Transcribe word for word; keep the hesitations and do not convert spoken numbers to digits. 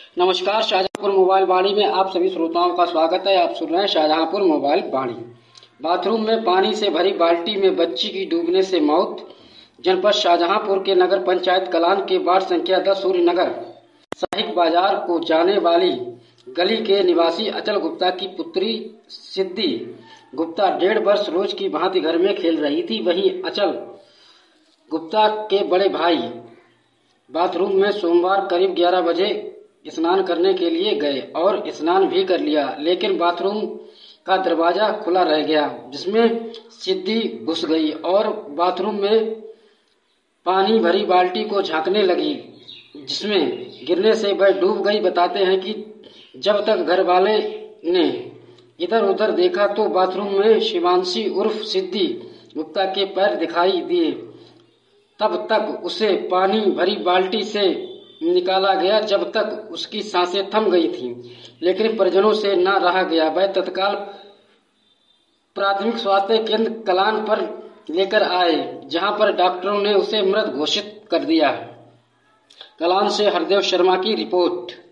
नमस्कार, शाहजहांपुर मोबाइल वाणी में आप सभी श्रोताओं का स्वागत है। आप सुन रहे हैं शाहजहांपुर मोबाइल वाणी। बाथरूम में पानी से भरी बाल्टी में बच्ची की डूबने से मौत। जनपद शाहजहांपुर के नगर पंचायत कलान के वार्ड संख्या दस सूर्य नगर साहिब बाजार को जाने वाली गली के निवासी अचल गुप्ता की पुत्री सिद्धि गुप्ता डेढ़ वर्ष रोज की भांति घर में खेल रही थी। वहीं अचल गुप्ता के बड़े भाई बाथरूम में सोमवार करीब ग्यारह बजे स्नान करने के लिए गए और स्नान भी कर लिया, लेकिन बाथरूम का दरवाजा खुला रह गया, जिसमें सिद्धि घुस गई और बाथरूम में पानी भरी बाल्टी को झांकने लगी, जिसमें गिरने से वह डूब गई। बताते हैं कि जब तक घर वाले ने इधर उधर देखा तो बाथरूम में शिवांशी उर्फ सिद्धि गुप्ता के पैर दिखाई दिए। तब तक उसे पानी भरी बाल्टी से निकाला गया जब तक उसकी सांसें थम गई थीं, लेकिन परिजनों से न रहा गया। वह तत्काल प्राथमिक स्वास्थ्य केंद्र कलान पर लेकर आए, जहां पर डॉक्टरों ने उसे मृत घोषित कर दिया। कलान से हरदेव शर्मा की रिपोर्ट।